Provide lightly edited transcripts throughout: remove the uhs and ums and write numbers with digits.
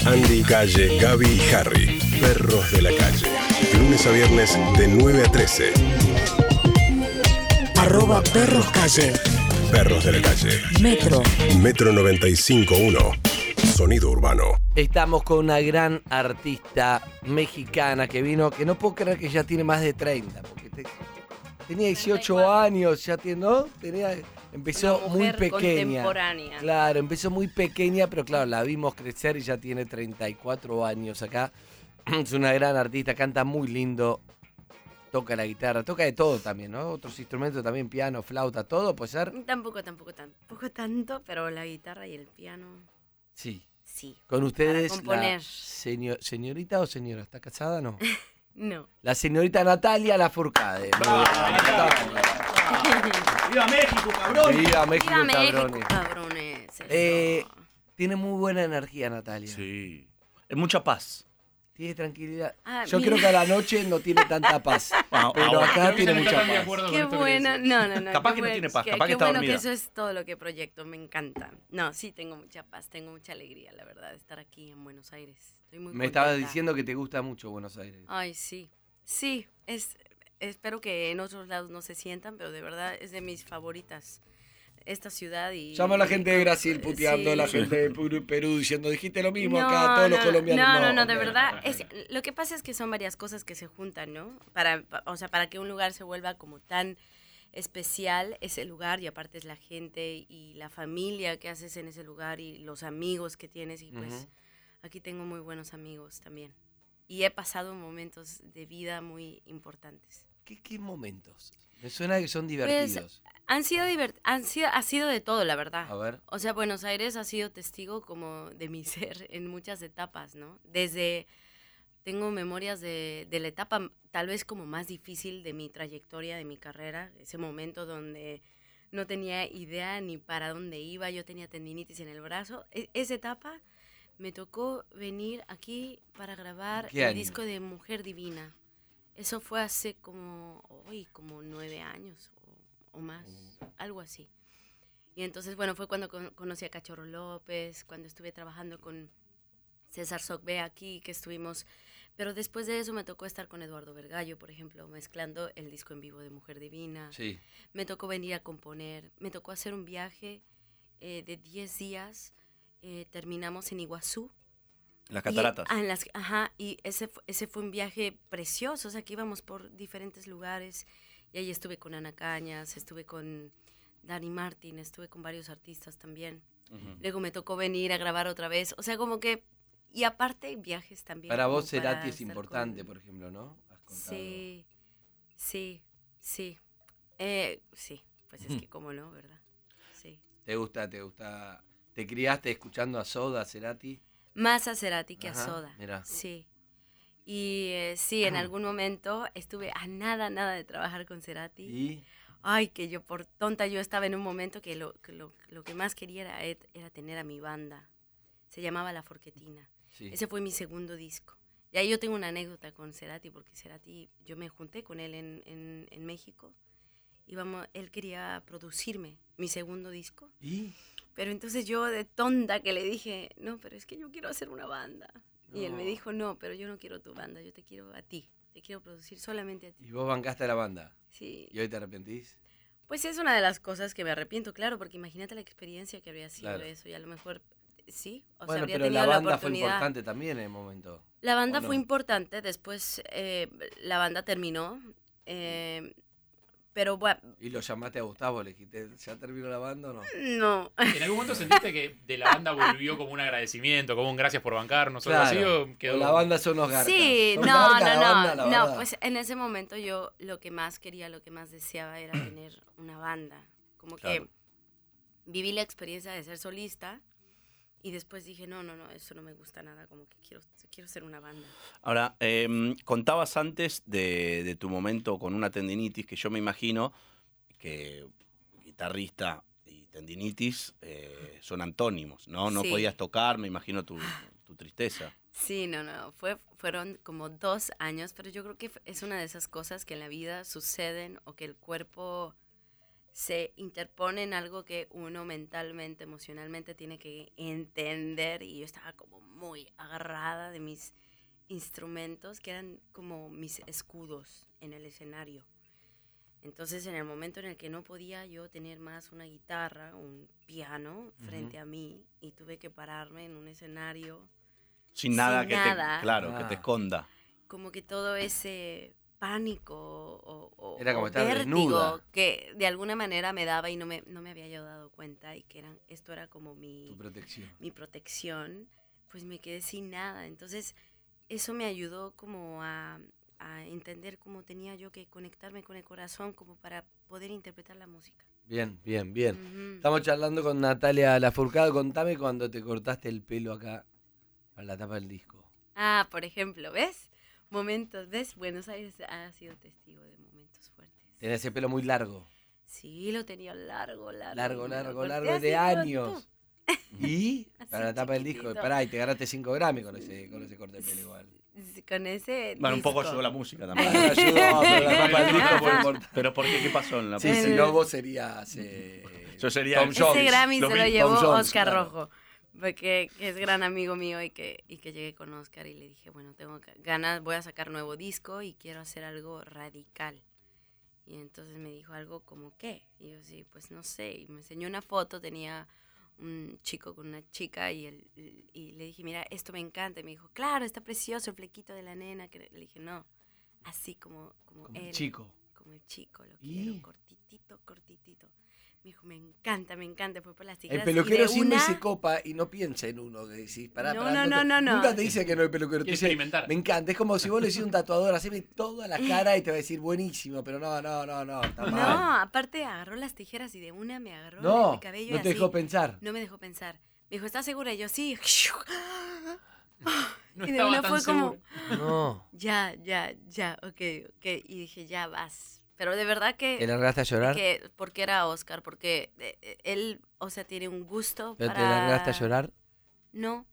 Andy, Calle, Gaby y Harry. Perros de la calle. Lunes a viernes de 9 a 13. @perros calle. Perros de la calle. Metro 95.1. Sonido urbano. Estamos con una gran artista mexicana que vino, que no puedo creer que ya tiene más de 30, porque tenía 18 años, ya tiene, ¿no? Empezó muy pequeña. Contemporánea. Claro, empezó muy pequeña, pero claro, la vimos crecer y ya tiene 34 años acá. Es una gran artista, canta muy lindo, toca la guitarra, toca de todo también, ¿no? Otros instrumentos también, piano, flauta, todo, ¿puede ser? Tampoco tanto, pero la guitarra y el piano, Sí. sí. Con ustedes, Para componer. ¿Señorita o señora? ¿Está casada o no? No. La señorita Natalia Lafourcade. ¡Viva México, cabrón! ¡Viva México, ¡Viva México, cabrones! cabrones! Eso. Tiene muy buena energía, Natalia. Sí. Es mucha paz. Tiene tranquilidad. Ah, Yo mira. creo que a la noche no tiene tanta paz. Pero ahora. acá tiene mucha paz. Qué buena. No. Capaz qué que no buen- tiene paz, qué- capaz que qué está bueno dormida. que eso es todo lo que proyecto, me encanta. No, sí, tengo mucha paz, tengo mucha alegría, la verdad, de estar aquí en Buenos Aires. Estoy muy Me estabas contenta. diciendo que te gusta mucho Buenos Aires. Ay, sí. Sí, espero que en otros lados no se sientan, pero de verdad es de mis favoritas. Esta ciudad y... Llama a la gente de Brasil puteando, sí. la gente de Perú diciendo, dijiste lo mismo acá, todos los colombianos. No, de verdad. Lo que pasa es que son varias cosas que se juntan, ¿no? Para que un lugar se vuelva como tan especial, ese lugar, y aparte es la gente y la familia que haces en ese lugar y los amigos que tienes, y pues aquí tengo muy buenos amigos también. Y he pasado momentos de vida muy importantes. ¿Qué momentos? Me suena que son divertidos. Ha sido de todo, la verdad. A ver. O sea, Buenos Aires ha sido testigo como de mi ser en muchas etapas, ¿no? Tengo memorias de la etapa tal vez como más difícil de mi trayectoria, de mi carrera, ese momento donde no tenía idea ni para dónde iba, yo tenía tendinitis en el brazo. Esa etapa me tocó venir aquí para grabar ¿Qué el año? disco de Mujer Divina. Eso fue hace como 9 años o más, algo así. Y entonces, bueno, fue cuando conocí a Cachorro López, cuando estuve trabajando con César Socbé aquí, que estuvimos... Pero después de eso me tocó estar con Eduardo Vergallo, por ejemplo, mezclando el disco en vivo de Mujer Divina. Sí. Me tocó venir a componer, me tocó hacer un viaje de 10 días, terminamos en Iguazú. Las cataratas. Y ese fue un viaje precioso, o sea, que íbamos por diferentes lugares, y ahí estuve con Ana Cañas, estuve con Dani Martin, estuve con varios artistas también. Luego me tocó venir a grabar otra vez, o sea, como que, y aparte viajes también. Para como vos Cerati es estar importante, con- por ejemplo, ¿no? Has contado. Sí, sí, pues es que cómo no, ¿verdad? Sí. ¿Te gusta? ¿Te criaste escuchando a Soda, Cerati? Más a Cerati que Ajá, a Soda. mirá. Sí. Y sí, en algún momento estuve a nada de trabajar con Cerati. ¿Y? Ay, que yo por tonta, yo estaba en un momento que lo que más quería era tener a mi banda. Se llamaba La Forquetina. Sí. Ese fue mi segundo disco. Y ahí yo tengo una anécdota con Cerati, porque Cerati, yo me junté con él en México. Él quería producirme mi segundo disco. ¿Y? Pero entonces yo de tonta que le dije, no, pero es que yo quiero hacer una banda. Y él me dijo, no, pero yo no quiero tu banda, yo te quiero a ti. Te quiero producir solamente a ti. ¿Y vos bancaste a la banda? Sí. ¿Y hoy te arrepentís? Pues es una de las cosas que me arrepiento, claro, porque imagínate la experiencia que habría sido Claro. eso. Y a lo mejor, sí, o sea, Bueno, habría pero tenido la la banda fue oportunidad. importante también en el momento. La banda ¿O no? fue importante, después la banda terminó. Pero bueno, ¿Y lo llamaste a Gustavo? ¿Le dijiste, ya terminó la banda o no? no. ¿En algún momento sentiste que de la banda volvió como un agradecimiento, como un gracias por bancarnos o algo así? ¿O quedó... O la banda son unos garcas. Sí, Son no, garcas la banda, la no, verdad. pues en ese momento yo lo que más quería, lo que más deseaba era tener una banda. Como Claro. que viví la experiencia de ser solista y después dije, no, eso no me gusta nada, como que quiero ser una banda. Ahora, contabas antes de tu momento con una tendinitis, que yo me imagino que guitarrista y tendinitis son antónimos, ¿no? No Sí. podías tocar, me imagino tu tristeza. Sí, no, fueron como 2 años, pero yo creo que es una de esas cosas que en la vida suceden o que el cuerpo se interpone en algo que uno mentalmente, emocionalmente tiene que entender, y yo estaba como muy agarrada de mis instrumentos que eran como mis escudos en el escenario. Entonces, en el momento en el que no podía yo tener más una guitarra, un piano frente a mí, y tuve que pararme en un escenario Sin nada, Ah. que te esconda. como que todo ese pánico o Era como estar vértigo desnuda. que de alguna manera me daba y no me había yo dado cuenta, y que esto era como Tu mi protección. pues me quedé sin nada. Entonces eso me ayudó como a entender cómo tenía yo que conectarme con el corazón como para poder interpretar la música. Bien, bien, bien. Ujú. Estamos charlando con Natalia Lafourcade. Contame cuando te cortaste el pelo acá para la tapa del disco. Ah, por ejemplo, ¿ves? Momentos, ¿ves? Buenos Aires ha sido testigo de momentos fuertes. Tenés ese pelo muy largo. Sí, lo tenía largo. Largo, y me lo largo, corté largo así de todo, años. ¿Y? Así Para la tapa del disco. chiquitito. Pará, y te ganaste 5 Grammy con ese corte de pelo igual. Con ese Bueno, un poco disco. ayudó la música Ah, también. me ayudó, pero la tapa del disco fue importante. Pero ¿por qué? ¿Qué pasó en la Sí, música? si no vos serías Yo sería Tom el- Jones. Ese Grammy Lo se lo vi- llevó Tom Jones, Oscar claro. Rojo, porque que es gran amigo mío, y que llegué con Oscar y le dije, bueno, tengo ganas, voy a sacar nuevo disco y quiero hacer algo radical. Y entonces me dijo algo como, ¿qué? Y yo, sí, pues no sé. Y me enseñó una foto, tenía un chico con una chica, y le dije, mira, esto me encanta. Y me dijo, claro, está precioso el flequito de la nena. Le dije, no, así como Como él. el chico. Como el chico, lo ¿Y? quiero, cortitito. Me dijo, me encanta, fue por las El tijeras. peluquero y de siempre una- se copa y no piensa en uno que decís, pará, No, pará. no, no. Nunca te dice que no el peluquero. Te Quiere dice, experimentar. me encanta. Es como si vos le decís a un tatuador, haceme toda la cara y te va a decir buenísimo, pero no, está No, mal. aparte agarró las tijeras y de una me agarró No, el cabello. no y te así. dejó pensar. No me dejó pensar. Me dijo, ¿estás segura? Y yo, sí. No Y de estaba una tan fue seguro. como, No. ya, ok. Y dije, ya vas. Pero de verdad ¿Te que, largaste a llorar? porque era Oscar, porque él, o sea, tiene un gusto ¿Pero para... te largaste a llorar? No.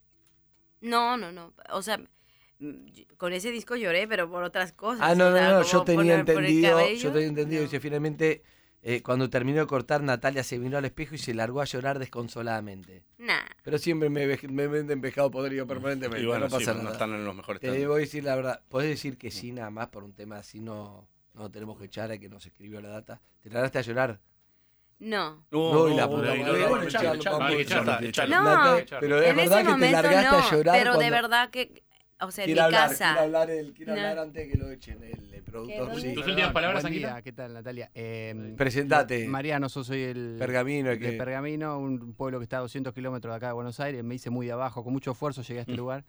O sea, con ese disco lloré, pero por otras cosas. Ah, no, o sea, yo como tenía por el entendido, cabello, dice, finalmente, cuando terminó de cortar, Natalia se miró al espejo y se largó a llorar desconsoladamente. Nah. Pero siempre me venden pescado podrido permanentemente, Y bueno, no pasa sí, no nada. están en los mejores Te términos. voy a decir la verdad, podés decir que sí, nada más por un tema así no tenemos que echar a que nos escribió la data. ¿Te largaste a llorar? No. No, y la puta no, madre, no, bueno, echalo, echalo, echalo, vamos, echalo, echalo. echalo. No. Nata, pero es En verdad ese que te momento largaste no, a llorar pero de cuando- verdad que, o sea, en Quiero mi hablar, casa. quiero No. hablar antes de que lo echen el productor. ¿Qué? Sí. Tus últimas palabras, Buen Anguita. día, ¿qué tal, Natalia? Presentate. Mariano, soy el Pergamino, de que Pergamino, un pueblo que está a 200 kilómetros de acá de Buenos Aires. Me hice muy de abajo, con mucho esfuerzo llegué a este lugar.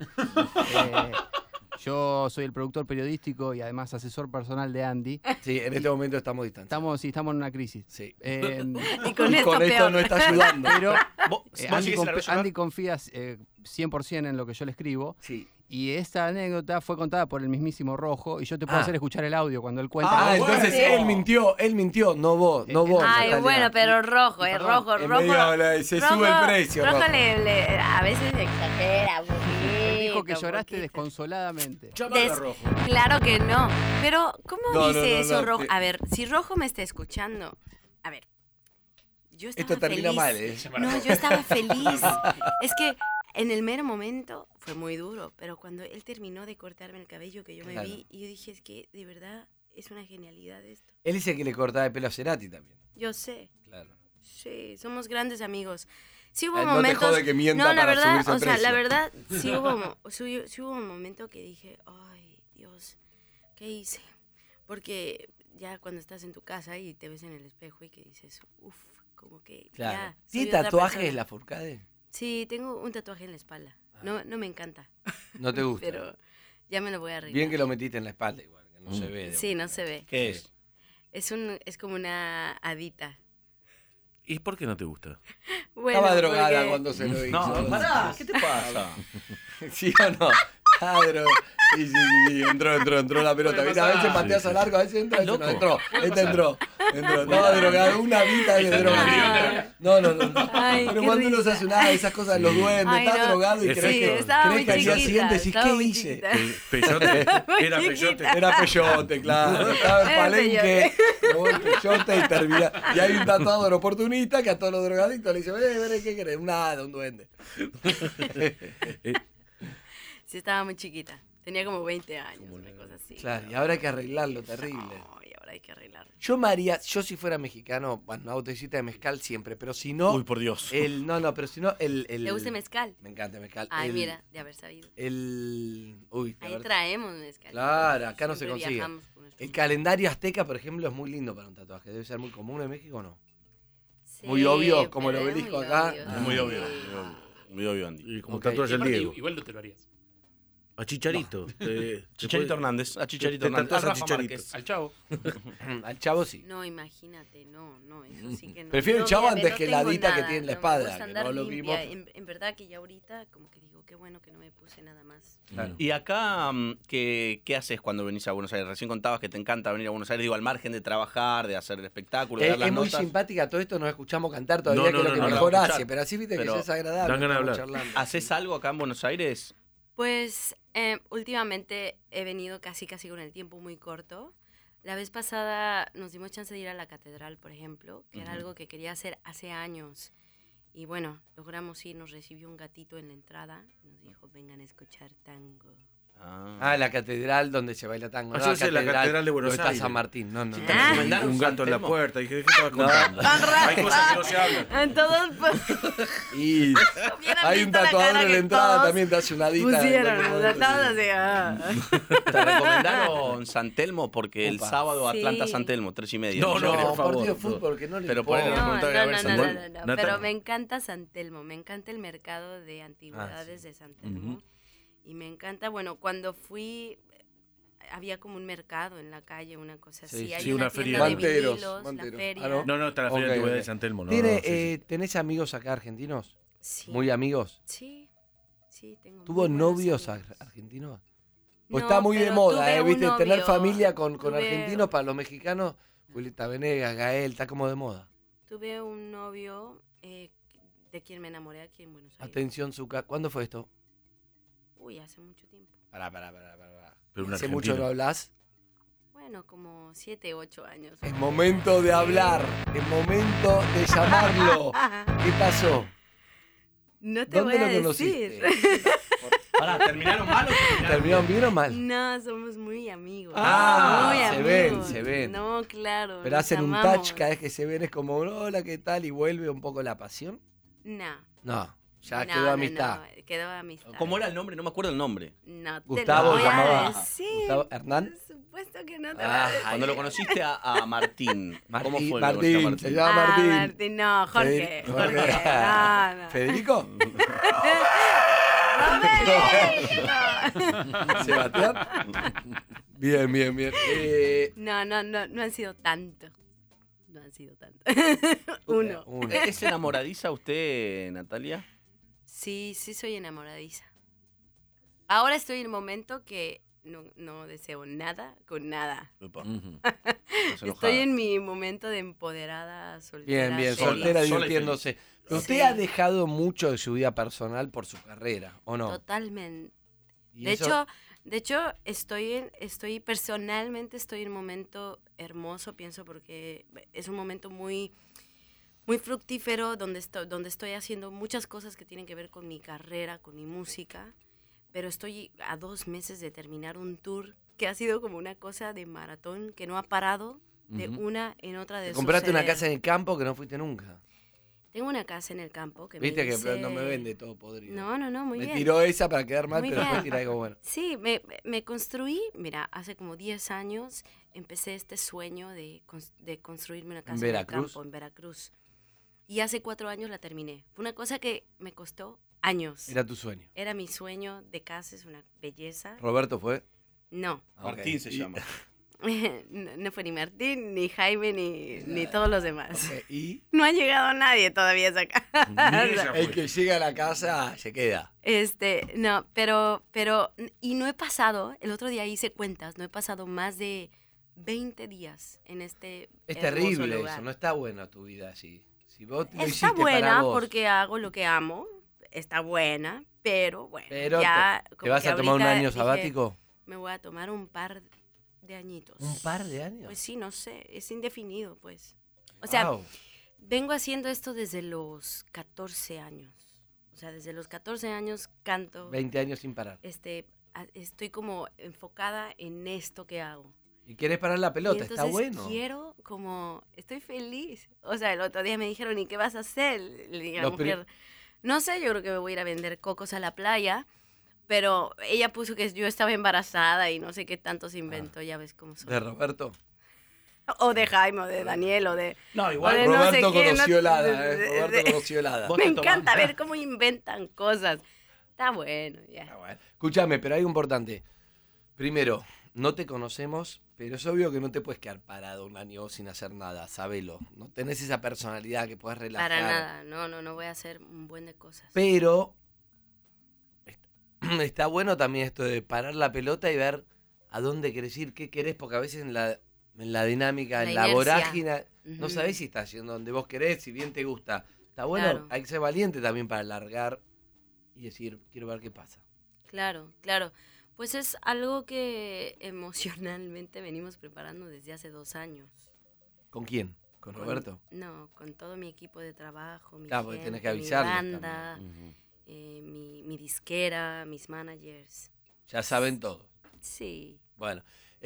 Yo soy el productor periodístico y además asesor personal de Andy. sí, en este momento estamos distanciados. Estamos en una crisis. Sí. Y con esto Con esto peor. no está ayudando. Pero ¿Vos Andy, seguís en la radio? Andy confía 100% en lo que yo le escribo. Sí. Y esta anécdota fue contada por el mismísimo Rojo. Y yo te puedo Ah. hacer escuchar el audio cuando él cuenta. Entonces él mintió, no vos, Ay, Natalia. bueno, pero rojo, Perdón, rojo. en medio se sube el precio, Rojo Rojo. a veces exagera. Me dijo que poquito, lloraste poquito. desconsoladamente. Claro que no. Pero, ¿cómo No, dice no, no, eso no, Rojo? te- A ver, si Rojo me está escuchando. A ver. Yo estaba Esto termina feliz. mal, ¿eh? No, yo estaba feliz. Es que en el mero momento fue muy duro, pero cuando él terminó de cortarme el cabello, que yo me Claro. vi, y yo dije, es que de verdad es una genialidad esto. Él dice que le cortaba el pelo a Cerati también. Yo sé, Claro. sí, somos grandes amigos. Sí hubo No te momentos... jode que mienta no, la para verdad, subirse el o sea, la precio. verdad, sí hubo un momento que dije, ay, Dios, ¿qué hice? Porque ya cuando estás en tu casa y te ves en el espejo y que dices, uff, como que Claro. ya... soy ¿Tiene otra tatuajes persona. la Furcade? Sí, tengo un tatuaje en la espalda. No me encanta, No te gusta. pero ya me lo voy a arreglar. Bien que lo metiste en la espalda igual, que no se ve. de Sí, alguna no se ve. ¿Qué es? Es como una hadita. ¿Y por qué no te gusta? Bueno, Estaba drogada porque- cuando se lo hizo. No, pará, ¿qué te pasa? ¿Sí o no? Claro. Sí, entró la pelota. Mira, a veces pateas a largo, a veces entra, a veces no entró. Entró. Estaba drogado, una vida de drogado. No. Ay, Pero qué cuando uno se risa. hace una de esas cosas de los duendes, Ay, estás no. drogado y Sí, crees estaba muy que al día chiquita, siguiente decís, estaba ¿qué muy hice? chiquita. Peyote. Muy Era chiquita. peyote. Era peyote, claro. Estaba en Era Palenque, robó el peyote y termina. Y hay un tatuador oportunista que a todos los drogadictos le dice, ¿qué querés? Nada, un duende. Sí, estaba muy chiquita. Tenía como 20 años, una cosa así. Claro, y ahora hay que arreglarlo, terrible. No, y ahora hay que arreglarlo. Yo si fuera mexicano, bueno, una botellita de mezcal siempre, pero si no, Uy, por Dios. pero si no, el... ¿Le gusta mezcal? Me encanta el mezcal. Ay, mira, de haber sabido. Uy, la Ahí verdad. traemos mezcal. Claro, acá no se Siempre consigue. viajamos con nuestro- El calendario azteca, por ejemplo, es muy lindo para un tatuaje. Debe ser muy común en México, ¿o no? Sí, muy obvio, como el pero es obelisco muy acá. obvio, Ah. Muy sí. obvio. Muy obvio, Andy. Y como Ok. tatuaje el Aparte, Diego. igual no te lo harías. A Chicharito. Chicharito Hernández. A Chicharito Te Hernández. tatuás a Rafa Chicharito. Márquez. Al chavo. Al chavo sí. No, imagínate, no, eso sí que no. Prefiero el No, chavo mira, antes no que la tengo dita que nada, tiene en la no, me espalda, gusta que andar no lo limpia. vimos. En verdad que ya ahorita como que digo, qué bueno que no me puse nada más. Claro. Y acá, ¿qué haces cuando venís a Buenos Aires? Recién contabas que te encanta venir a Buenos Aires, digo, al margen de trabajar, de hacer el espectáculo, de dar las Es muy notas. simpática todo esto, nos escuchamos cantar todavía, No, que es lo no, que no, mejor no, hace, escuchar. pero así viste Pero que es agradable. dan ganas de estamos hablar. charlando. ¿Haces algo acá en Buenos Aires? Pues últimamente he venido casi con el tiempo muy corto. La vez pasada nos dimos chance de ir a la catedral, por ejemplo, que era Ujú. algo que quería hacer hace años. Y bueno, logramos ir, nos recibió un gatito en la entrada, nos dijo, vengan a escuchar tango. Ah, la catedral donde se baila tango. Ah, no, yo sé, la catedral de Buenos donde está Aires. San Martín. No. Sí, Ah. recomendaron Un gato en la San Telmo. puerta. Dije, ¿de qué estabas contando? Hay cosas que no se hablan. En todos Y hubieran hay un visto la tatuador cara en la que entrada todos también, te hace una dita. pusieron, en o sea, todos así, ah. Te recomendaron San Telmo porque el Upa. sábado Sí. Atlanta San Telmo, 3:30. No, No, por favor, partido de no. fútbol que no le Pero por importa. eso- No, preguntaba a ver San Telmo. Natalia. pero me encanta San Telmo, me encanta el mercado de antigüedades de San Telmo. Ujú. Y me encanta, bueno, cuando fui, había como un mercado en la calle, una cosa Sí, así. sí, Hay una una feria. tienda de Manteros, vinilos, manteros. la feria. Ah, ¿no? No, está la Ok, feria de antigüedad ok. de San Telmo. No, ¿Tiene, no, sí, sí. ¿Tenés amigos acá argentinos? Sí, ¿Muy amigos? sí, tengo ¿Tuvo muy buenos novios amigos. argentinos? Pues No, está muy de pero moda, tuve un ¿viste? Tener novio, familia con tuve- argentinos para los mexicanos. Julieta Venegas, Gael, está como de moda. Tuve un novio de quien me enamoré aquí en Buenos Aires. Atención, Zucca. ¿Cuándo fue esto? Uy, hace mucho tiempo. Pará. Pero un ¿Hace mucho no argentino. hablas? Bueno, como 7, 8 años. Es momento de hablar, es momento de llamarlo. ¿Qué pasó? No te ¿Dónde voy a lo decir. conociste? Pará, ¿terminaron mal o terminaron ¿Terminaron bien o mal? No, somos muy amigos. Ah, muy se ven, amigos. se ven. No, claro. Pero nos hacen un amamos. touch cada vez que se ven, es como, hola, ¿qué tal? Y vuelve un poco la pasión. No. No, ya No, quedó no, amistad. no, quedó amistad. ¿Cómo era el nombre? No me acuerdo el nombre. No te Gustavo lo voy llamaba. a decir. Gustavo Hernán. Por supuesto que no te lo voy a decir. Cuando lo conociste a Martín, ¿cómo fue? lo Martín, que se Martín? llama Martín. No, Jorge. Federico. No, no. ¿Federico? ¿Sebastián? Bien. No han sido tanto. No han sido tanto. Uno. ¿Es enamoradiza usted, Natalia? Sí, soy enamoradiza. Ahora estoy en un momento que no deseo nada con nada. Upa, Ujú. estás enojada. Estoy en mi momento de empoderada, soltera. Bien, Sola, soltera sola y divirtiéndose. Pero ¿usted Sí. ha dejado mucho de su vida personal por su carrera, o no? Totalmente. Y De eso- hecho, personalmente estoy en un momento hermoso, pienso, porque es un momento muy, muy fructífero donde estoy haciendo muchas cosas que tienen que ver con mi carrera, con mi música, pero estoy a 2 meses de terminar un tour que ha sido como una cosa de maratón que no ha parado de Ujú. una en otra de Te compraste una suceder. casa en el campo que no fuiste nunca. Tengo una casa en el campo que Viste me que hice- no me vende todo podrido. No, muy me bien. tiró esa para quedar mal, Muy pero después bien. tira algo bueno. Sí, me construí, mira, hace como 10 años empecé este sueño de construirme una casa en el Veracruz? campo, en Veracruz. Y hace 4 años la terminé. Fue una cosa que me costó años. Era tu sueño. Era mi sueño de casa, es una belleza. ¿Roberto fue? No, Martín se Y- llama. No fue ni Martín, ni Jaime, ni todos los demás. Ok, ¿y? No ha llegado nadie todavía a esa casa. Ni ella El fue. que llega a la casa se queda. No, pero, y no he pasado, el otro día hice cuentas, no he pasado más de 20 días en este Es hermoso terrible lugar. eso, no está bueno tu vida así. Si vos lo Está hiciste para buena vos, porque hago lo que amo, está buena, pero bueno, pero ya ¿te como vas que a tomar un ahorita año dije, sabático? me voy a tomar un par de añitos. ¿Un par de años? Pues sí, no sé, es indefinido, pues. O sea, Wow. vengo haciendo esto desde los 14 años. O sea, desde los 14 años canto. 20 años sin parar. Estoy como enfocada en esto que hago. Y quieres parar la Y pelota, está entonces bueno. quiero como, estoy feliz. O sea, el otro día me dijeron, ¿y qué vas a hacer? Le dije a la Lo pri- mujer, no sé, yo creo que me voy a ir a vender cocos a la playa. Pero ella puso que yo estaba embarazada y no sé qué tanto se inventó, ya ves cómo soy. ¿De Roberto? O de Jaime, o de Daniel, o de... No, o igual de no sé Roberto qué, conoció no- helada, de- Roberto conoció helada. Vos Me te tomás. encanta ver cómo inventan cosas. Está bueno, ya. Ah, bueno. Escúchame, pero hay algo importante. Primero, no te conocemos, pero es obvio que no te puedes quedar parado un año sin hacer nada, sabelo. No tenés esa personalidad que puedes relajar. Para nada, no voy a hacer un buen de cosas. Pero está bueno también esto de parar la pelota y ver a dónde querés ir, qué querés, porque a veces en la dinámica, La en la inercia. vorágine, no Ujú. sabés si estás yendo donde vos querés, si bien te gusta. Está bueno, Claro. hay que ser valiente también para alargar y decir, quiero ver qué pasa. Claro, claro. Pues es algo que emocionalmente venimos preparando desde hace 2 años. ¿Con quién? ¿Con Roberto? No, con todo mi equipo de trabajo, mi Claro, porque tenés gente, que avisarles mi banda, Ujú. mi disquera, mis managers. Ya saben todo. Sí. Bueno,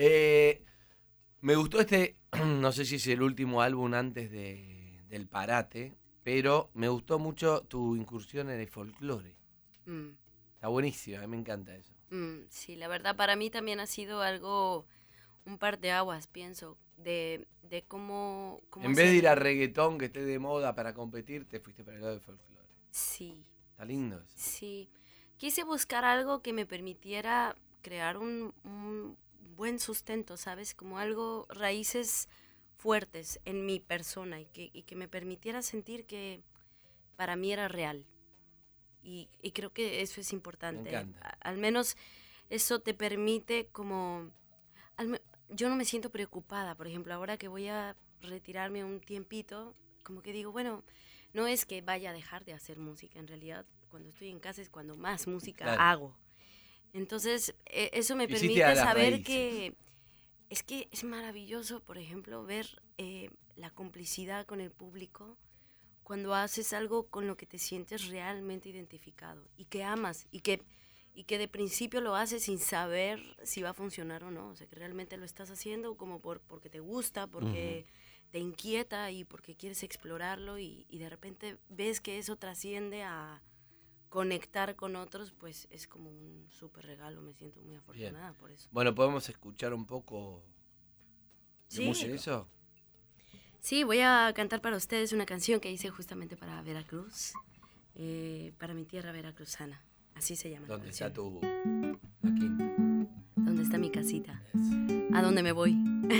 me gustó no sé si es el último álbum antes del parate, pero me gustó mucho tu incursión en el folclore. Mm. Está buenísimo, a mí me encanta eso. Sí, la verdad para mí también ha sido algo, un par de aguas, pienso, de cómo En vez de hacer- ir a reggaetón que esté de moda para competir, te fuiste para el lado del folclore. Sí, Está lindo eso. sí. Quise buscar algo que me permitiera crear un buen sustento, ¿sabes? Como algo, raíces fuertes en mi persona y que me permitiera sentir que para mí era real. Y creo que eso es importante. Me encanta. Al menos eso te permite como... yo no me siento preocupada, por ejemplo, ahora que voy a retirarme un tiempito, como que digo, bueno, no es que vaya a dejar de hacer música, en realidad cuando estoy en casa es cuando más música Claro. hago. Entonces, eso me Hiciste permite a las saber raíces. que es maravilloso, por ejemplo, ver la complicidad con el público cuando haces algo con lo que te sientes realmente identificado y que amas y que de principio lo haces sin saber si va a funcionar o no. O sea, que realmente lo estás haciendo como porque te gusta, porque te inquieta y porque quieres explorarlo y de repente ves que eso trasciende a conectar con otros, pues es como un súper regalo. Me siento muy afortunada por eso. Bueno, ¿podemos escuchar un poco de Sí. música eso? Sí, voy a cantar para ustedes una canción que hice justamente para Veracruz, para mi tierra veracruzana. Así se llama. la ¿Dónde está canción. la quinta? ¿Dónde está mi casita? Eso. ¿A dónde me voy?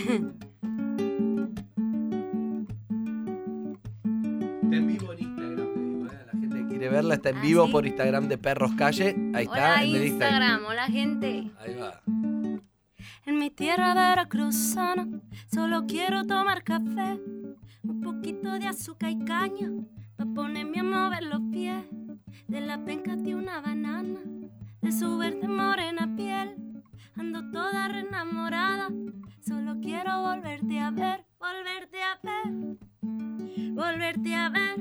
Está en vivo en Instagram, te digo, la gente que quiere verla está en ¿Ah, vivo sí? por Instagram de Perros Calle. Ahí está, Hola en el Instagram, hola gente. Ahí va. En mi tierra veracruzana solo quiero tomar café, un poquito de azúcar y caña pa' ponerme a mover los pies, de la penca de una banana, de su verde morena piel, ando toda reenamorada, solo quiero volverte a ver, volverte a ver, volverte a ver.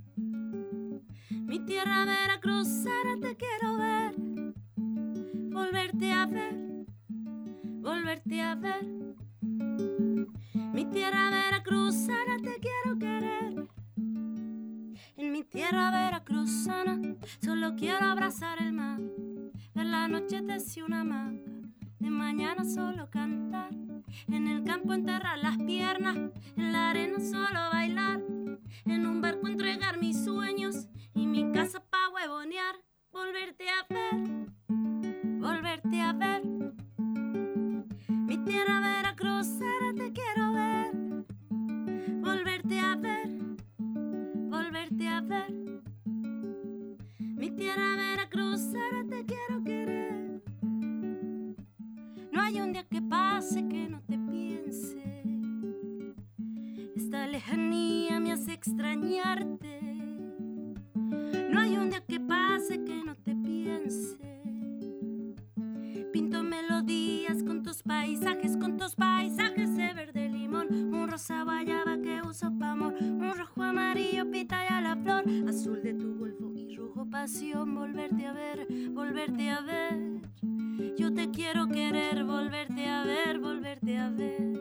Mi tierra veracruzana te quiero ver, volverte a ver, volverte a ver. Mi tierra veracruzana te quiero querer. En mi tierra veracruzana solo quiero abrazar el mar, ver la noche desde una hamaca, de mañana solo cantar, en el campo enterrar las piernas, en la arena solo bailar, en un barco entregar mis sueños y mi casa pa' huevonear, volverte a ver, volverte a ver. Mi tierra veracruzana pase que no te piense. Esta lejanía me hace extrañarte. No hay un día que pase que no te piense. Pinto melodías con tus paisajes de verde limón. Un rosa guayaba que uso pa' amor. Un rojo amarillo pitaya la flor. Azul de tu golfo y rojo pasión. Volverte a ver, volverte a ver. Yo te quiero querer, volverte a ver, volverte a ver.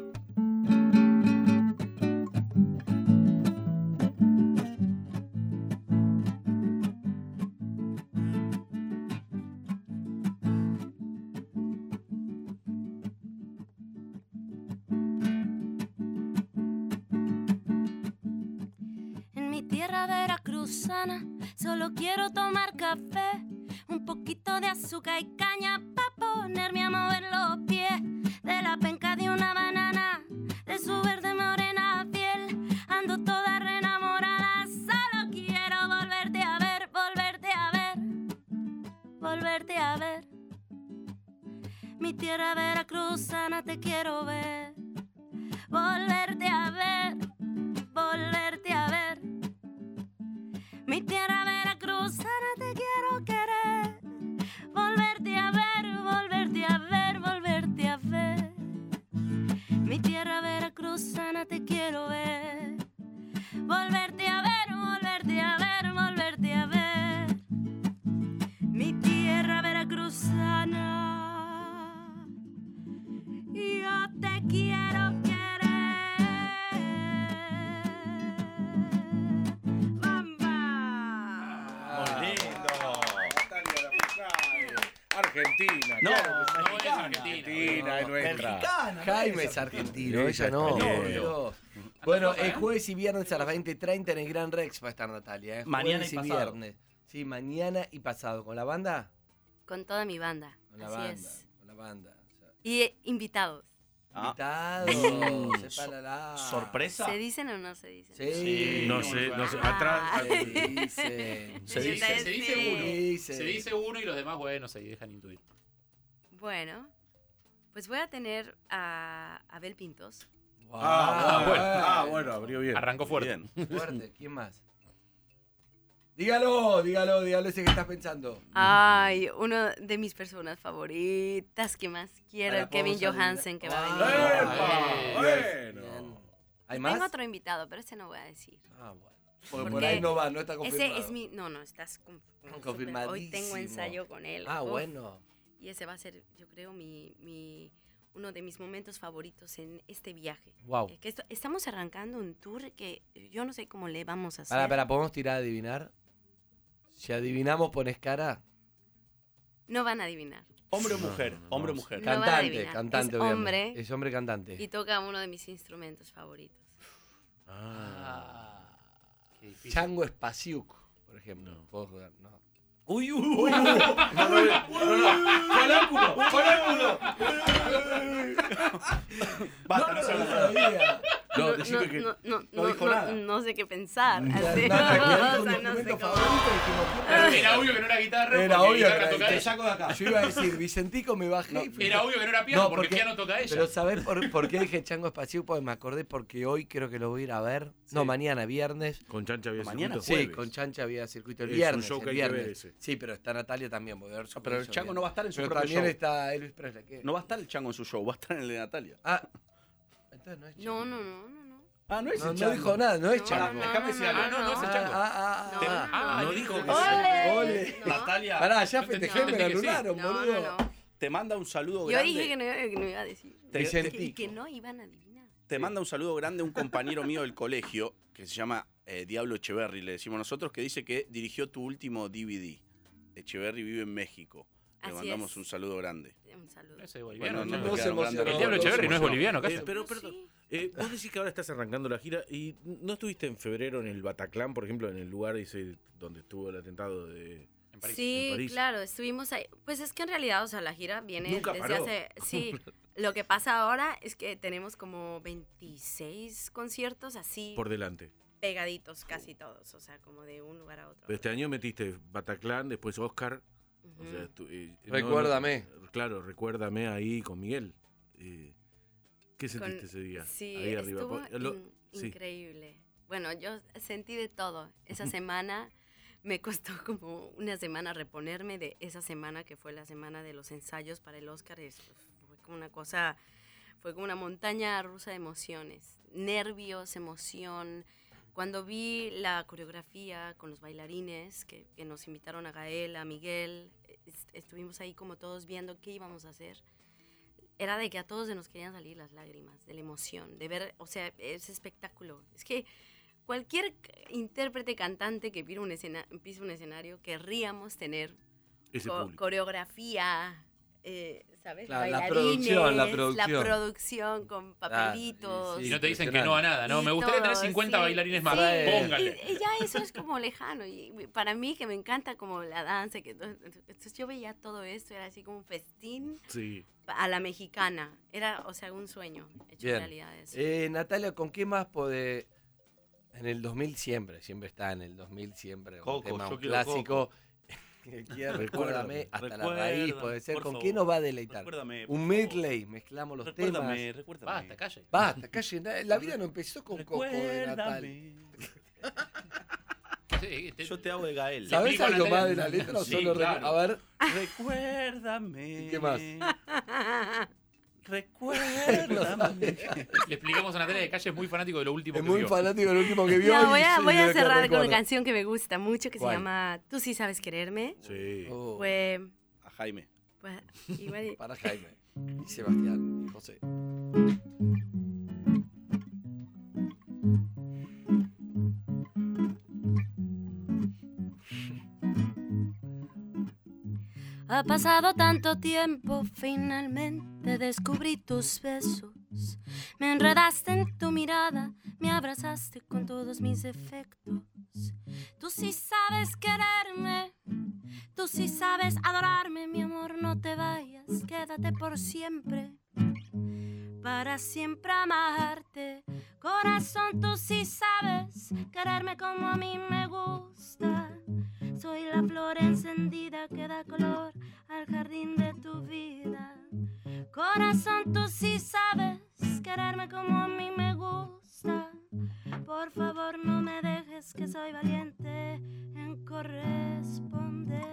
Tierra veracruzana, solo quiero tomar café, un poquito de azúcar y caña pa' ponerme a mover los pies, de la penca de una banana, de su verde morena piel, ando toda reenamorada, solo quiero volverte a ver, volverte a ver, volverte a ver. Mi tierra veracruzana te quiero ver, volverte a ver, volverte a ver. Mi tierra veracruzana te quiero querer, volverte a ver, volverte a ver, volverte a ver. Mi tierra veracruzana te quiero ver, volverte a ver, volverte a ver, volverte a ver. Mi tierra veracruzana, yo te quiero querer. Argentina. No, claro, no es Argentina. es nuestra. Mexicana. Jaime es argentino, ella no. español. Dios. Bueno, el jueves y viernes a las 20:30 en el Gran Rex va a estar Natalia. Mañana Jueves y pasado. viernes. Sí, mañana y pasado. ¿Con la banda? Con toda mi banda, Con la así banda. es. Con la banda. O sea, Y invitados. invitados. So- Sepárala. ¿Sorpresa? ¿Se dicen o no se dicen? Sí. No sé, Ah. atrás. Se dicen. Se dice uno. Dicen. Se dice uno y los demás, bueno, se dejan intuir. Bueno, pues voy a tener a Abel Pintos. Wow. Bueno, abrió bien. Arrancó fuerte. Bien. Fuerte. ¿Quién más? Dígalo ese que estás pensando. Ay, uno de mis personas favoritas que más quiero, Ahora el Kevin podemos Johansen, que va a adivinar. venir. ¡Epa! Bueno. ¿Hay Tengo más? otro invitado, pero ese no voy a decir. Ah, bueno. Porque por Porque ahí no va, no está confirmado. Ese es mi... No, estás Confirmadísimo. Hoy tengo ensayo con él. Ah, Uf, bueno. Y ese va a ser, yo creo, uno de mis momentos favoritos en este viaje. Wow. Estamos arrancando un tour que yo no sé cómo le vamos a hacer. Para, ¿podemos tirar a adivinar? Si adivinamos, pones cara. No van a adivinar. ¿Hombre o mujer? Hombre o mujer. No van a Cantante, adivinar. cantante, Es obviamente. hombre. Es hombre cantante. Y toca uno de mis instrumentos favoritos. Qué difícil. Chango Spasiuk, por ejemplo. No. ¿Puedo jugar? No. Uy, Basta, no se lo sabía. No, decime que. no dijo nada. No sé qué pensar. No, así. tranquilo, O sea, tu no sé instrumento cómo. favorito, dijimos, Era obvio que no era guitarra. Era porque obvio guitarra que toca era Te ella. saco de acá. Yo iba a decir, Vicentico, me bajé. y fui- Era obvio que no era piano, No, porque porque- piano toca ella. Pero ¿sabés por qué dije Chango Spasiuk? Porque me acordé porque hoy creo que lo voy a ir a ver. Sí. No, mañana, viernes. Con Chancha había Mañana circuito Sí, jueves. con Chancha había circuito el Es un viernes. show que el hay que ver viernes. ese. Sí, pero está Natalia también, voy a ver su Pero el show Chango no va a estar en su Pero propio también show. está Elvis Presley. ¿qué? No va a estar el Chango en su show, va a estar en el de Natalia. Ah, entonces no es Chango. No. Ah, no es No, el no Chango. dijo nada, no es No, Chango. Déjame decir algo. no es el Chango. Ah. No dijo que Ole. No. Natalia, Pará, ya Yo festejé, entendí me lo que sí. anularon, No, boludo. no. te manda un saludo Yo grande. dije que no iba a decir. Te- Vicente. Y que no iban a adivinar. Te manda un saludo grande un compañero mío del colegio, que se llama Diablo Echeverry, le decimos nosotros, que dice que dirigió tu último DVD. Echeverry vive en México. Le Así mandamos es. un saludo grande. Un saludo. Ese boliviano. Bueno, Chango. no se quedaron emocionó. grandes El Diablo recuerdos. Echeverry no es boliviano, ¿qué hace? Pero, perdón. Sí. Vos decís que ahora estás arrancando la gira y ¿no estuviste en febrero en el Bataclan, por ejemplo, en el lugar ese donde estuvo el atentado de... En París. Sí, en París. claro, estuvimos ahí. Pues es que en realidad, o sea, la gira viene Nunca desde paró. hace... Sí, lo que pasa ahora es que tenemos como 26 conciertos así por delante? pegaditos casi todos, o sea, como de un lugar a otro. Pero este año metiste Bataclan, después Oscar. Ujú. O sea, Recuérdame. Claro, recuérdame ahí con Miguel. ¿Qué sentiste ese día? Sí, ahí arriba? estuvo Sí. increíble. Bueno, yo sentí de todo. Esa semana me costó como una semana reponerme de esa semana que fue la semana de los ensayos para el Oscar. Fue como una cosa, fue como una montaña rusa de emociones. Nervios, emoción. Cuando vi la coreografía con los bailarines que nos invitaron a Gael, a Miguel, estuvimos ahí como todos viendo qué íbamos a hacer. Era de que a todos se nos querían salir las lágrimas, de la emoción, de ver, o sea, ese espectáculo. Es que cualquier intérprete, cantante que pise un escenario, querríamos tener Ese público. coreografía, ¿sabes? La Bailarines, producción. la producción con papelitos. Y no te dicen que no a nada, ¿no? Y Me gustaría tener todo, 50 sí, bailarines más. sí. Póngale. Y ya eso es como lejano. Y para mí, que me encanta como la danza, entonces yo veía todo esto, era así como un festín Sí. a la mexicana. Era, o sea, un sueño hecho Bien. realidad eso. Natalia, ¿con qué más podés? En el 2000 siempre está en el 2000 siempre. Un Coco, tema, yo un quiero clásico. Coco. Recuérdame, hasta la raíz Recuérdame, puede ser. por ¿Con favor. qué nos va a deleitar? Recuérdame, por Un favor. medley, mezclamos los temas. Recuérdame. Basta, calle. Basta, calle. La vida no empezó con Coco de Natal. Sí, Yo te hago de Gael. ¿Sabés explico a algo Natalia. más de la letra? o Sí, solo claro. A ver, Recuérdame. ¿Y qué más? Recuérdame. Le explicamos a Natalia que Calle es muy fanático de lo último es que muy vio. fanático del último que vio. No, y voy a sí, de lo que cerrar con recuerda. una canción que me gusta mucho que se ¿Cuál? llama Tú sí sabes quererme. Sí. Oh, Fue, A Jaime. pues, igual, para Jaime y Sebastián y José. ha pasado tanto tiempo, finalmente descubrí tus besos. Me enredaste en tu mirada, me abrazaste con todos mis defectos. Tú sí sabes quererme, tú sí sabes adorarme, mi amor, no te vayas, quédate por siempre. Para siempre amarte, corazón, tú sí sabes quererme como a mí me gusta. Soy la flor encendida que da color al jardín de tu vida. Corazón, tú sí sabes quererme como a mí me gusta. Por favor, no me dejes, que soy valiente en corresponderte.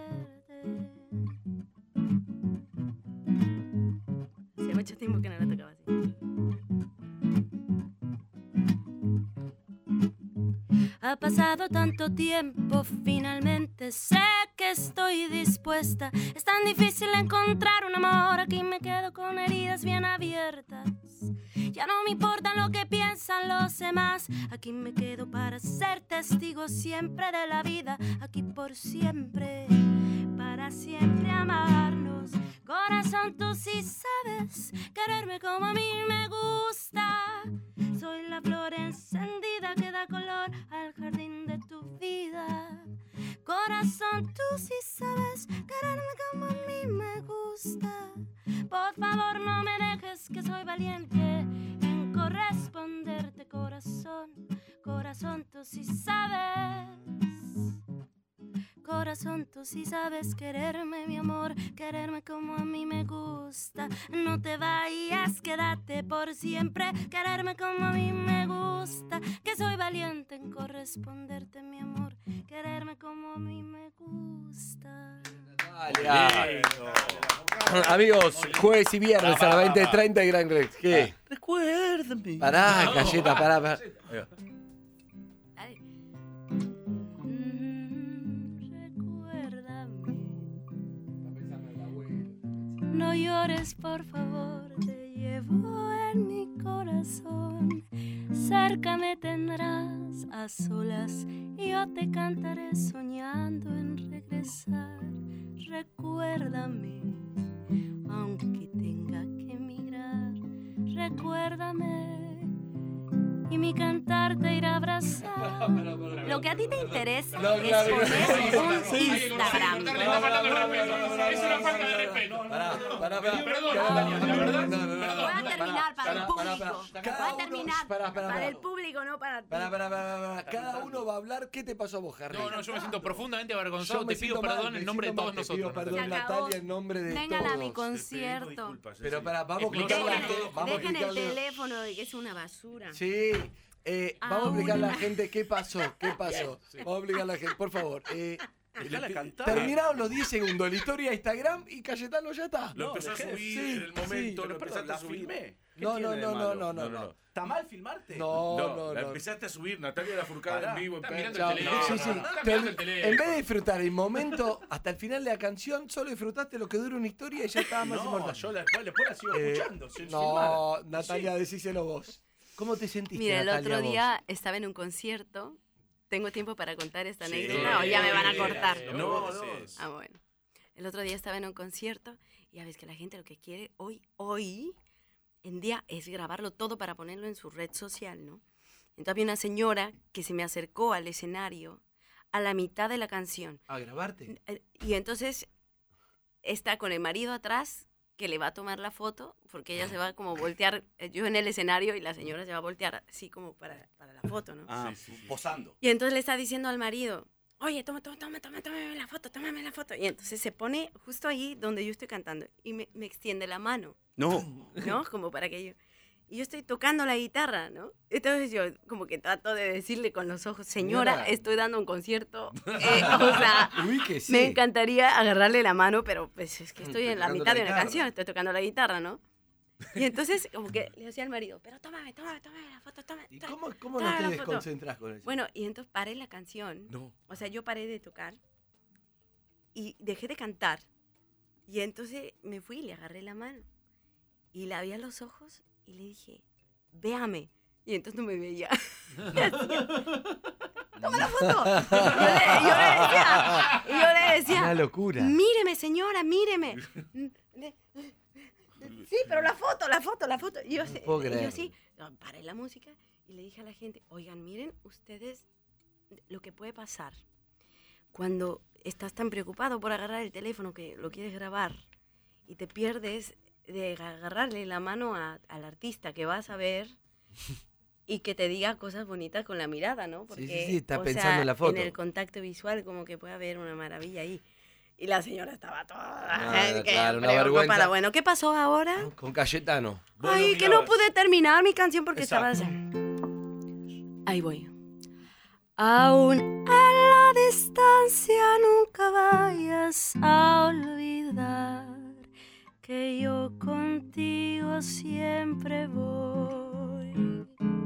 Hace mucho tiempo que no la tocaba así. Ha pasado tanto tiempo, finalmente sé que estoy dispuesta. Es tan difícil encontrar un amor, aquí me quedo con heridas bien abiertas. Ya no me importa lo que piensan los demás, aquí me quedo para ser testigo siempre de la vida, aquí por siempre, para siempre amarnos. Corazón, tú sí sabes quererme como a mí me gusta. Soy la flor encendida que da color al jardín de tu vida. Corazón, tú sí sabes quererme como a mí me gusta. Por favor, no me dejes, que soy valiente en corresponderte, corazón. Corazón, tú sí sabes. Corazón, tú sí sabes quererme, mi amor, quererme como a mí me gusta. No te vayas, quédate por siempre, quererme como a mí me gusta. Que soy valiente en corresponderte, mi amor, quererme como a mí me gusta. Amigos, jueves y viernes a las 20:30 Gran Rex. ¿Qué? Recuérdame. Pará, Galleta, pará. Dale. Recuérdame. No llores, por favor, te llevo en mi corazón. Cerca me tendrás a solas y yo te cantaré soñando en regresar. Recuérdame, aunque tenga que emigrar. Recuérdame, y mi cantar te irá a abrazar. Lo que a ti te interesa No, es claro, poner un Hay que Instagram. le está faltando el respeto. Es una falta de respeto. Pará. Perdón, Natalia, la verdad. Voy a terminar para el público. Cada Voy a uno- terminar pará. para el público, no para ti. Pará. Cada uno va a hablar. ¿Qué te pasó a vos, Harry? No, yo me siento profundamente Yo avergonzado. me Te pido siento mal, perdón me en nombre de siento todos mal, te pido nosotros. perdón, Se acabó. Natalia, en nombre de Vengan a mi todos. concierto. Pero vamos a Explícale explicarle a la todo. gente. Vamos a Dejen el explicarle. teléfono de que es una basura. Sí. Vamos a explicarle a la Ahora. gente qué pasó. Vamos a explicarle a la gente, por favor. Dejala cantar. Terminaron los 10 segundos, la historia de Instagram y Cayetano ya está. Lo empezó a dejé de- subir sí, en el momento, sí, lo empezaste la a subir. filmé. ¿Qué No, tiene de malo? no. ¿Está mal filmarte? No. La empezaste a subir, Natalia Lafourcade Pará. en vivo. En Está mirando Chao. el teléfono. Sí. Está mirando el Pero teléfono. en vez de disfrutar el momento hasta el final de la canción, solo disfrutaste lo que dura una historia y ya estaba más No, importante. yo después la sigo escuchando. sin filmar. No, Natalia, decíselo vos. ¿Cómo te sentiste, Mira, el Natalia, otro vos? día estaba en un concierto. ¿Tengo tiempo para contar esta Sí. anécdota o ya me van a cortar? No. Ah, bueno. El otro día estaba en un concierto y ya ves que la gente lo que quiere hoy en día es grabarlo todo para ponerlo en su red social, ¿no? Entonces había una señora que se me acercó al escenario a la mitad de la canción. ¿A grabarte? Y entonces está con el marido atrás que le va a tomar la foto porque ella se va como a voltear, yo en el escenario y la señora se va a voltear así como para la foto, ¿no? Ah, posando. Y entonces le está diciendo al marido, oye, tómame la foto. Y entonces se pone justo ahí donde yo estoy cantando y me extiende la mano, No. ¿no? Como para que yo... Y yo estoy tocando la guitarra, ¿no? Entonces yo como que trato de decirle con los ojos, señora, Señora. estoy dando un concierto. O sea, Uy, que sí. me encantaría agarrarle la mano, pero pues es que estoy en la Tocando mitad la de una guitarra. canción, estoy tocando la guitarra, ¿no? Y entonces como que le decía al marido, pero tómame la foto, ¿Y tómame. cómo no Toma te la foto. desconcentras con eso? Bueno, y entonces paré la canción. No. O sea, yo paré de tocar y dejé de cantar. Y entonces me fui y le agarré la mano. Y la vi a los ojos y le dije, véame. Y entonces no me veía. ¡Toma la foto! Y yo le decía, Una locura. míreme, señora, míreme. Sí, pero la foto. Y yo, puedo y yo creer. así, paré la música y le dije a la gente, oigan, miren ustedes lo que puede pasar cuando estás tan preocupado por agarrar el teléfono que lo quieres grabar y te pierdes de agarrarle la mano al artista que vas a ver y que te diga cosas bonitas con la mirada, ¿no? Porque, sí, está o pensando sea, en la foto. En el contacto visual como que puede haber una maravilla ahí. Y la señora estaba toda... claro, una preocupada. vergüenza. Bueno, ¿qué pasó ahora? Con Cayetano. Vos Ay, lo que no mirabas. pude terminar mi canción porque estaba... Exacto. Ahí voy. Aún a la distancia nunca vayas a olvidar que yo contigo siempre voy.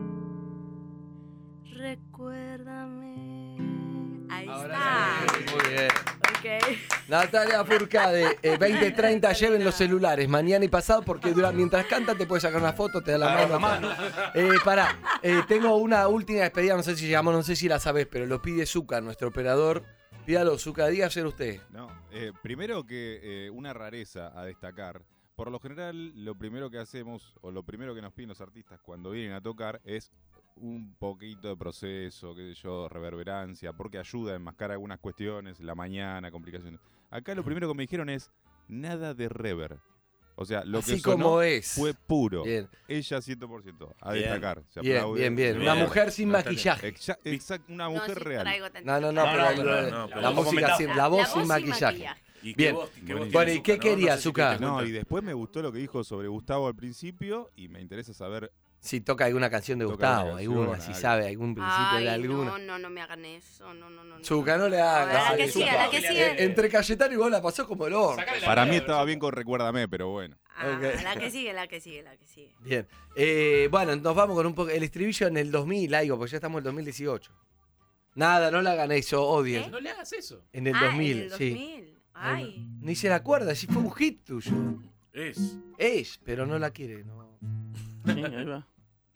Recuérdame. Ahí Ahora está. sí, muy bien. Ok. Natalia Lafourcade, 20:30, lleven los celulares mañana y pasado porque mientras canta te puedes sacar una foto, te da la mano. Pará, tengo una última despedida, no sé si llamamos, no sé si la sabes, pero lo pide Zucca, nuestro operador. Pídalo, Zucca, diga ser usted. No, primero que una rareza a destacar. Por lo general, lo primero que hacemos, o lo primero que nos piden los artistas cuando vienen a tocar es un poquito de proceso, qué sé yo, reverberancia, porque ayuda a enmascarar algunas cuestiones, la mañana, complicaciones. Acá lo primero que me dijeron es nada de rever. O sea, lo Así que sonó como es. fue puro. Bien, Ella 100%, a Bien. destacar. Se bien, aplaude. bien, bien. Una Bien. mujer sin Natalia. maquillaje. Exacto, una No, mujer sí real. traigo tantito. No, No, pero pero la como música sin, la voz sin maquillaje. Y qué Bien. voz, qué voz Bueno, tiene ¿y qué Zucca, ¿no? quería, No sé si Zucca? te das No, cuenta. y después me gustó lo que dijo sobre Gustavo al principio y me interesa saber. Si toca alguna canción de Toca Gustavo, una alguna, canción, si algo. sabe algún principio de Ay, alguna. no me hagan eso. No. Zucca, no le A hagas. ver, la que dale, sigue, Zucca. la que sigue. Entre Cayetano y vos la pasó como el orto. Sacale la Para mí mierda, estaba yo. bien con Recuérdame, pero bueno. Ok. La que sigue. Bien. Bueno, nos vamos con un poco. El estribillo en el 2000, algo, porque ya estamos en el 2018. Nada, no le hagan eso, odien. No le hagas eso. En el Ah, 2000, en el 2000. sí. Ay. Ni se la acuerda, si fue un hit tuyo. Es. Es, pero no la quiere, no. Sí, ahí va.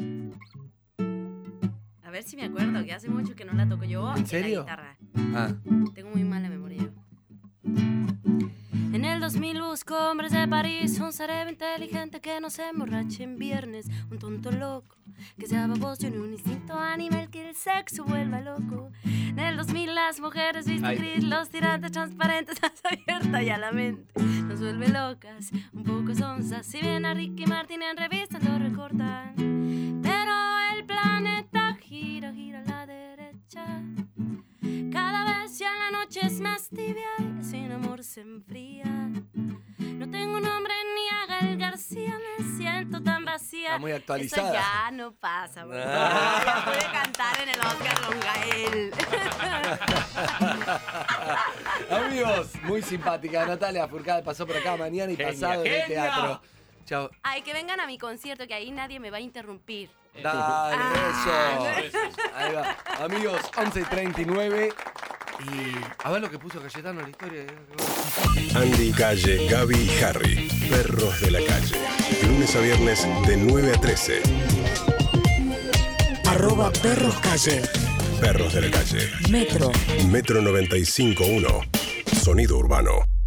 A ver si me acuerdo, que hace mucho que no la toco yo. ¿En serio? La guitarra. Ah, Tengo muy mala memoria yo. En el 2000 busco hombres de París, un cerebro inteligente que no se emborrache en viernes, un tonto loco que sea baboso y un instinto animal que el sexo vuelva loco. En el 2000 las mujeres visten gris, los tirantes transparentes, las abiertas y a la mente nos vuelve locas, un poco sonzas. Si bien a Ricky Martin en revistas lo recortan, pero el planeta gira, gira a la derecha. Cada vez ya la noche es más tibia y sin amor se enfría. No tengo nombre ni a Gael García, me siento tan vacía. Está muy actualizada. Eso ya no pasa, bro. Ya pude cantar en el Oscar con Gael. Amigos, muy simpática. Natalia Furcade pasó por acá mañana y Genia, pasado en el genia. teatro. Chao. Ay, que vengan a mi concierto, que ahí nadie me va a interrumpir. Dale, Ah. eso. Ahí va. Amigos, 11:39. Y a ver lo que puso Cayetano en la historia. Andy Calle, Gaby y Harry. Perros de la calle. Lunes a viernes de 9 a 13. @perroscalle. Perros de la calle. Metro. Metro 95.1. Sonido urbano.